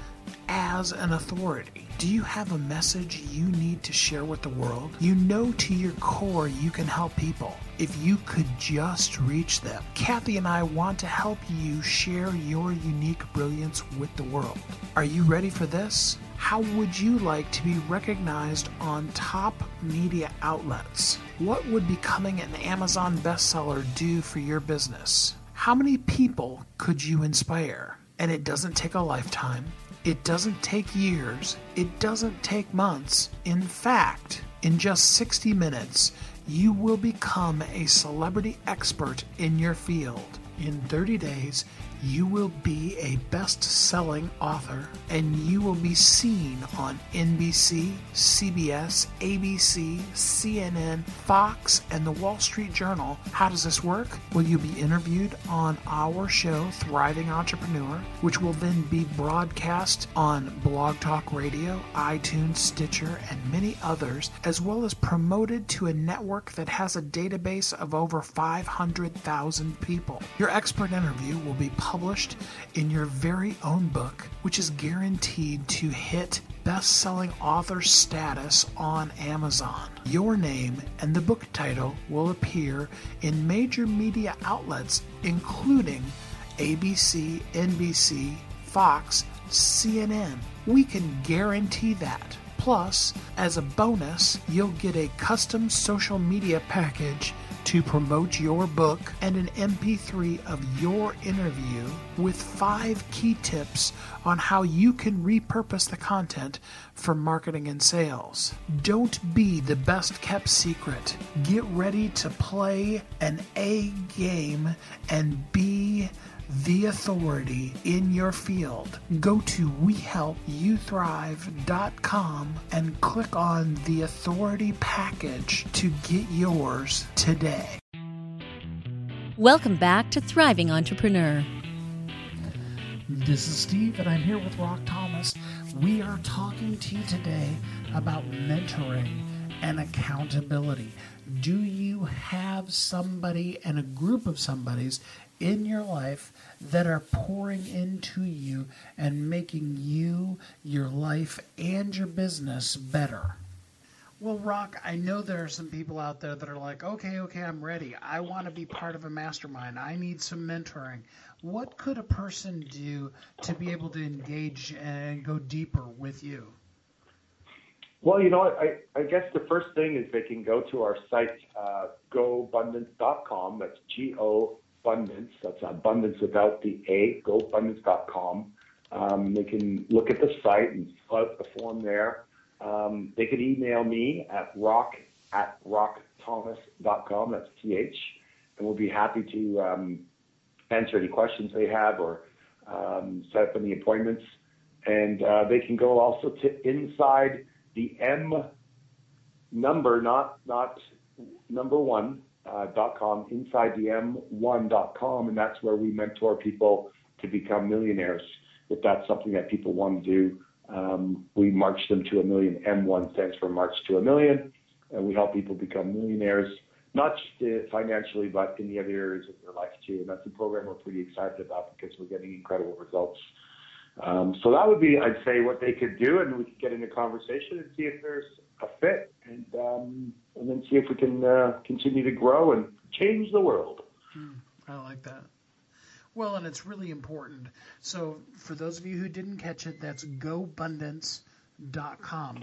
as an authority? Do you have a message you need to share with the world? You know to your core you can help people if you could just reach them. Kathy and I want to help you share your unique brilliance with the world. Are you ready for this? How would you like to be recognized on top media outlets? What would becoming an Amazon bestseller do for your business? How many people could you inspire? And it doesn't take a lifetime. It doesn't take years. It doesn't take months. In fact, in just 60 minutes, you will become a celebrity expert in your field. In 30 days, you will be a best-selling author, and you will be seen on NBC, CBS, ABC, CNN, Fox, and the Wall Street Journal. How does this work? Well, you'll be interviewed on our show, Thriving Entrepreneur, which will then be broadcast on Blog Talk Radio, iTunes, Stitcher, and many others, as well as promoted to a network that has a database of over 500,000 people. Your expert interview will be published in your very own book, which is guaranteed to hit best-selling author status on Amazon. Your name and the book title will appear in major media outlets, including ABC, NBC, Fox, CNN. We can guarantee that. Plus, as a bonus, you'll get a custom social media package to promote your book and an MP3 of your interview with 5 key tips on how you can repurpose the content for marketing and sales. Don't be the best kept secret. Get ready to play an A game and be the authority in your field. Go to WeHelpYouThrive.com and click on the authority package to get yours today. Welcome back to Thriving Entrepreneur. This is Steve, and I'm here with Rock Thomas. We are talking to you today about mentoring and accountability. Do you have somebody and a group of somebodies in your life that are pouring into you and making you, your life, and your business better? Well, Rock, I know there are some people out there that are like, okay, I'm ready. I want to be part of a mastermind. I need some mentoring. What could a person do to be able to engage and go deeper with you? Well, you know what? I guess the first thing is they can go to our site, GoBundance.com. That's G-O-Abundance. That's abundance without the A, GoBundance.com. They can look at the site and fill out the form there. They could email me at rock@rockthomas.com. That's TH. And we'll be happy to answer any questions they have or set up any appointments. And they can go also to inside the M number, not number one, .com, inside the M1.com, and that's where we mentor people to become millionaires. If that's something that people want to do, we march them to $1 million. M1 stands for March to $1 Million, and we help people become millionaires, not just financially, but in the other areas of their life too. And that's a program we're pretty excited about because we're getting incredible results. So that would be, I'd say, what they could do, and we could get into conversation and see if there's a fit, and then see if we can continue to grow and change the world. I like that. Well, and it's really important. So for those of you who didn't catch it, that's GoBundance.com,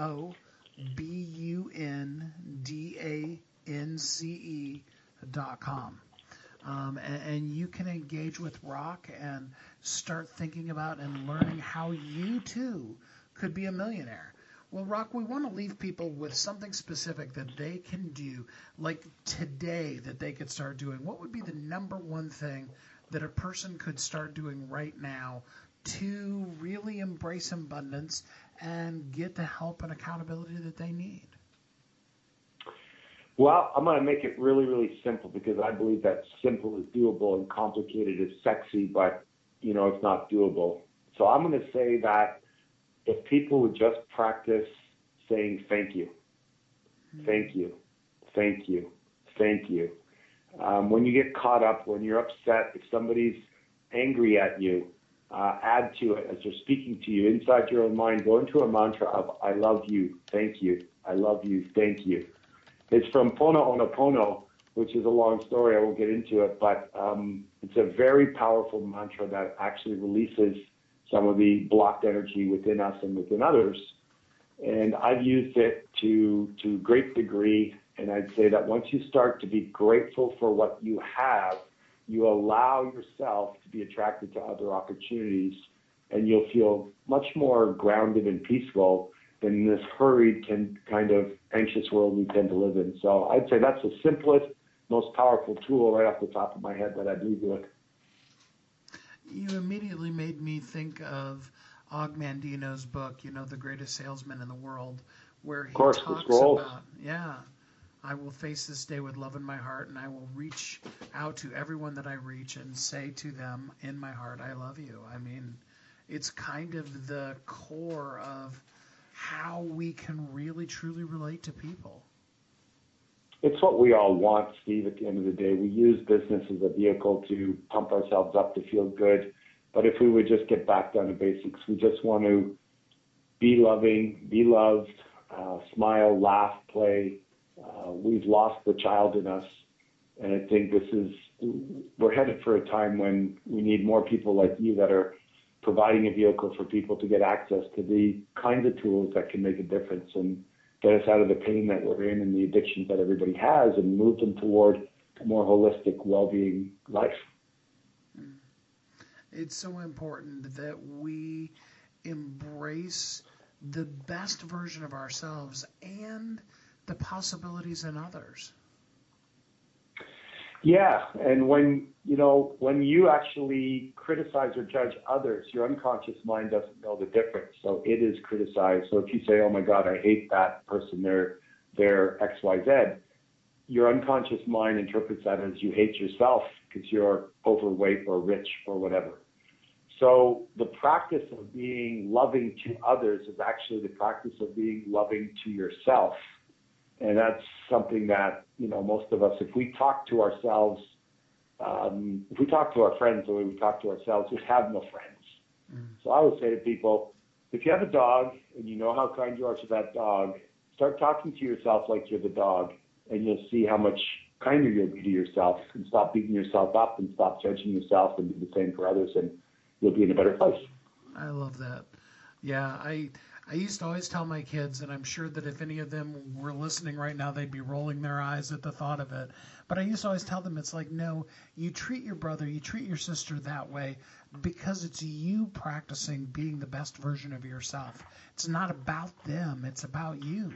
GoBundance.com. And you can engage with Rock and start thinking about and learning how you too could be a millionaire. Well, Rock, we want to leave people with something specific that they can do, like today, that they could start doing. What would be the number one thing that a person could start doing right now to really embrace abundance and get the help and accountability that they need? Well, I'm going to make it really, really simple because I believe that simple is doable and complicated is sexy, but, it's not doable. So I'm going to say that if people would just practice saying thank you, thank you, thank you, thank you. When you get caught up, when you're upset, if somebody's angry at you, add to it as they're speaking to you inside your own mind. Go into a mantra of I love you, thank you, I love you, thank you. It's from Pono'onopono, which is a long story. I won't get into it, but it's a very powerful mantra that actually releases some of the blocked energy within us and within others. And I've used it to great degree. And I'd say that once you start to be grateful for what you have, you allow yourself to be attracted to other opportunities, and you'll feel much more grounded and peaceful than this hurried kind of anxious world we tend to live in. So I'd say that's the simplest, most powerful tool right off the top of my head that I'd leave with. You immediately made me think of Og Mandino's book, The Greatest Salesman in the World, where he talks about, I will face this day with love in my heart, and I will reach out to everyone that I reach and say to them in my heart, I love you. I mean, it's kind of the core of how we can really, truly relate to people. It's what we all want, Steve, at the end of the day. We use business as a vehicle to pump ourselves up to feel good. But if we would just get back down to basics, we just want to be loving, be loved, smile, laugh, play. We've lost the child in us. And I think we're headed for a time when we need more people like you that are providing a vehicle for people to get access to the kinds of tools that can make a difference and get us out of the pain that we're in and the addictions that everybody has and move them toward a more holistic, well-being life. It's so important that we embrace the best version of ourselves and the possibilities in others. Yeah, and when you actually criticize or judge others, your unconscious mind doesn't know the difference. So it is criticized. So if you say, oh my God, I hate that person, they're XYZ, your unconscious mind interprets that as you hate yourself because you're overweight or rich or whatever. So the practice of being loving to others is actually the practice of being loving to yourself. And that's something that, most of us, if we talk to ourselves, if we talk to our friends the way we talk to ourselves, we have no friends. So I would say to people, if you have a dog and you know how kind you are to that dog, start talking to yourself like you're the dog, and you'll see how much kinder you'll be to yourself, and stop beating yourself up and stop judging yourself and do the same for others, and you'll be in a better place. I love that. Yeah, I used to always tell my kids, and I'm sure that if any of them were listening right now, they'd be rolling their eyes at the thought of it. But I used to always tell them, it's like, no, you treat your brother, you treat your sister that way because it's you practicing being the best version of yourself. It's not about them, it's about you.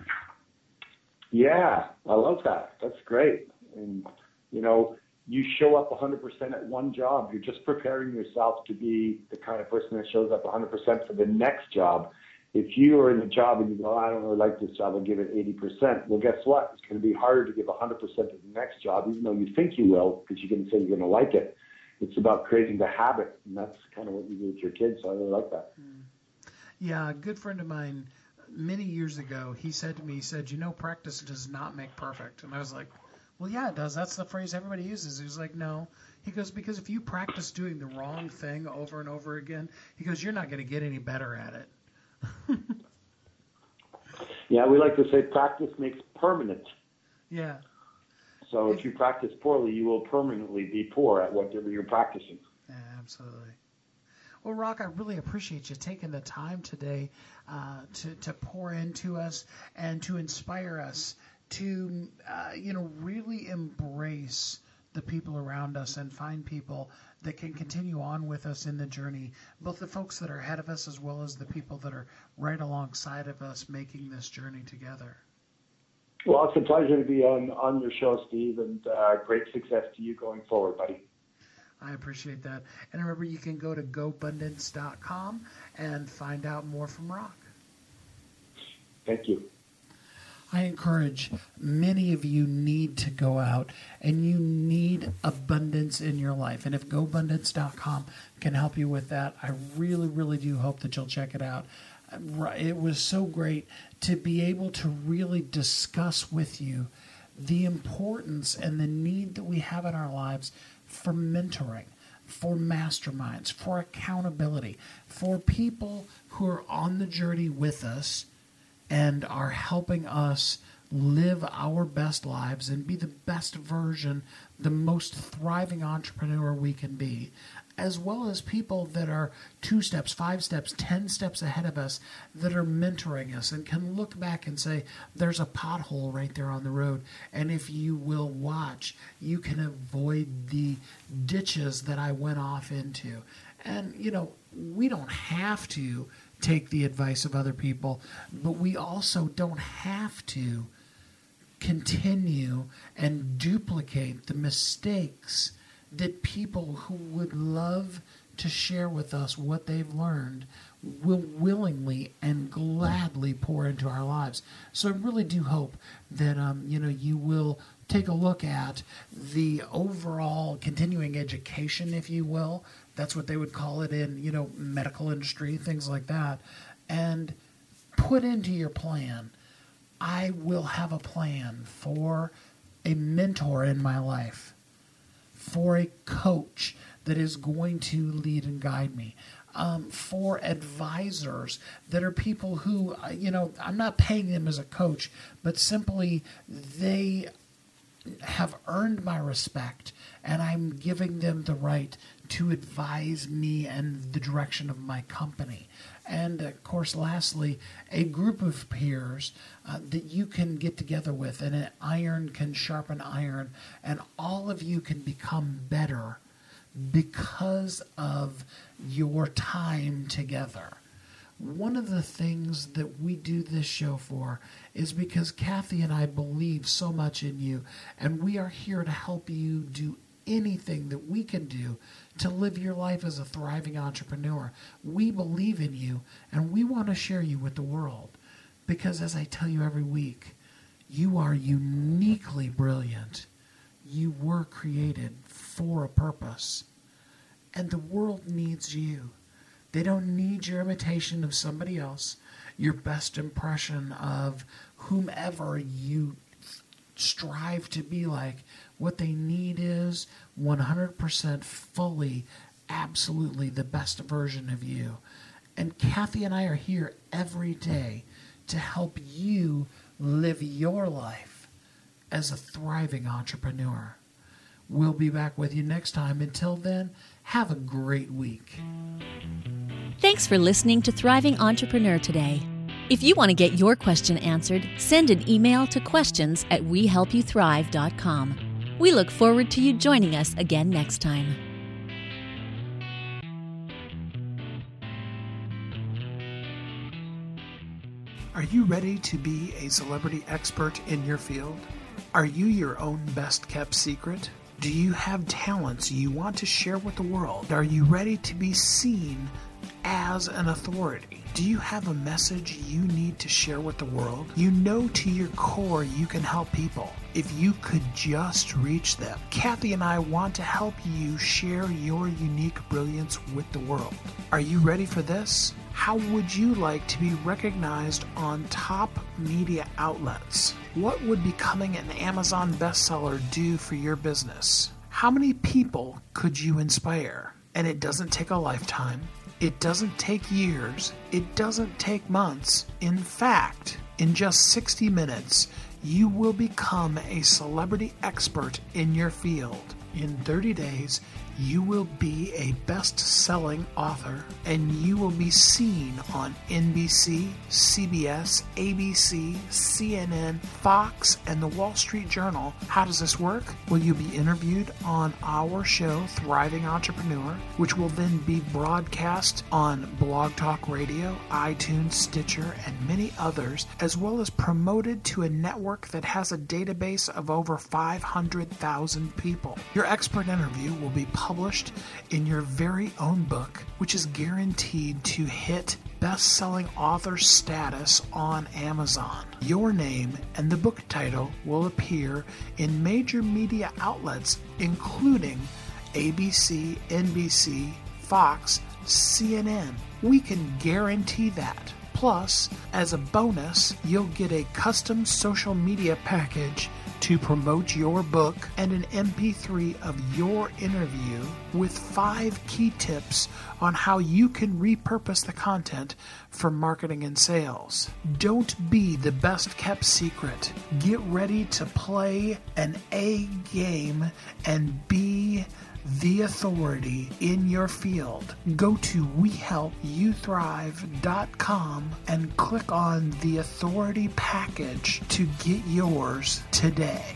Yeah, I love that. That's great. And, you show up 100% at one job. You're just preparing yourself to be the kind of person that shows up 100% for the next job. If you are in a job and you go, I don't really like this job, I'll give it 80%. Well, guess what? It's going to be harder to give 100% to the next job, even though you think you will, because you're going to say you're going to like it. It's about creating the habit, and that's kind of what you do with your kids, so I really like that. Yeah, a good friend of mine, many years ago, he said to me, practice does not make perfect. And I was like, well, yeah, it does. That's the phrase everybody uses. He was like, no. He goes, because if you practice doing the wrong thing over and over again, he goes, you're not going to get any better at it. Yeah, we like to say practice makes permanent. Yeah. So if you practice poorly, you will permanently be poor at whatever you're practicing. Yeah, absolutely. Well, Rock, I really appreciate you taking the time today to pour into us and to inspire us to, really embrace the people around us and find people that can continue on with us in the journey, both the folks that are ahead of us as well as the people that are right alongside of us making this journey together. Well, it's a pleasure to be on your show, Steve, and great success to you going forward, buddy. I appreciate that. And remember, you can go to GoBundance.com and find out more from Rock. Thank you. I encourage many of you need to go out and you need abundance in your life. And if GoBundance.com can help you with that, I really, really do hope that you'll check it out. It was so great to be able to really discuss with you the importance and the need that we have in our lives for mentoring, for masterminds, for accountability, for people who are on the journey with us and are helping us live our best lives and be the best version, the most thriving entrepreneur we can be, as well as people that are 2 steps, 5 steps, 10 steps ahead of us that are mentoring us and can look back and say, there's a pothole right there on the road. And if you will watch, you can avoid the ditches that I went off into. And, we don't have to take the advice of other people, but we also don't have to continue and duplicate the mistakes that people who would love to share with us what they've learned will willingly and gladly pour into our lives. So I really do hope that you will take a look at the overall continuing education, if you will. That's what they would call it in medical industry, things like that, and put into your plan. I will have a plan for a mentor in my life, for a coach that is going to lead and guide me, for advisors that are people who, I'm not paying them as a coach, but simply they have earned my respect, and I'm giving them the right to advise me and the direction of my company. And, of course, lastly, a group of peers that you can get together with, and an iron can sharpen iron, and all of you can become better because of your time together. One of the things that we do this show for is because Kathy and I believe so much in you, and we are here to help you do anything that we can do to live your life as a thriving entrepreneur. We believe in you, and we want to share you with the world because, as I tell you every week, you are uniquely brilliant. You were created for a purpose, and the world needs you. They don't need your imitation of somebody else, your best impression of whomever you strive to be like. What they need is 100% fully, absolutely the best version of you. And Kathy and I are here every day to help you live your life as a thriving entrepreneur. We'll be back with you next time. Until then, have a great week. Thanks for listening to Thriving Entrepreneur today. If you want to get your question answered, send an email to questions@wehelpyouthrive.com. We look forward to you joining us again next time. Are you ready to be a celebrity expert in your field? Are you your own best-kept secret? Do you have talents you want to share with the world? Are you ready to be seen as an authority? Do you have a message you need to share with the world? You know to your core you can help people if you could just reach them. Kathy and I want to help you share your unique brilliance with the world. Are you ready for this? How would you like to be recognized on top media outlets? What would becoming an Amazon bestseller do for your business? How many people could you inspire? And it doesn't take a lifetime. It doesn't take years. It doesn't take months. In fact, in just 60 minutes, you will become a celebrity expert in your field. In 30 days, you will be a best-selling author, and you will be seen on NBC, CBS, ABC, CNN, Fox, and the Wall Street Journal. How does this work? Well, you'll be interviewed on our show, Thriving Entrepreneur, which will then be broadcast on Blog Talk Radio, iTunes, Stitcher, and many others, as well as promoted to a network that has a database of over 500,000 people. Your expert interview will be published in your very own book, which is guaranteed to hit best-selling author status on Amazon. Your name and the book title will appear in major media outlets, including ABC, NBC, Fox, CNN. We can guarantee that. Plus, as a bonus, you'll get a custom social media package to promote your book and an MP3 of your interview with 5 key tips on how you can repurpose the content for marketing and sales. Don't be the best kept secret. Get ready to play an A game and be the authority in your field. Go to WeHelpYouThrive.com and click on the authority package to get yours today.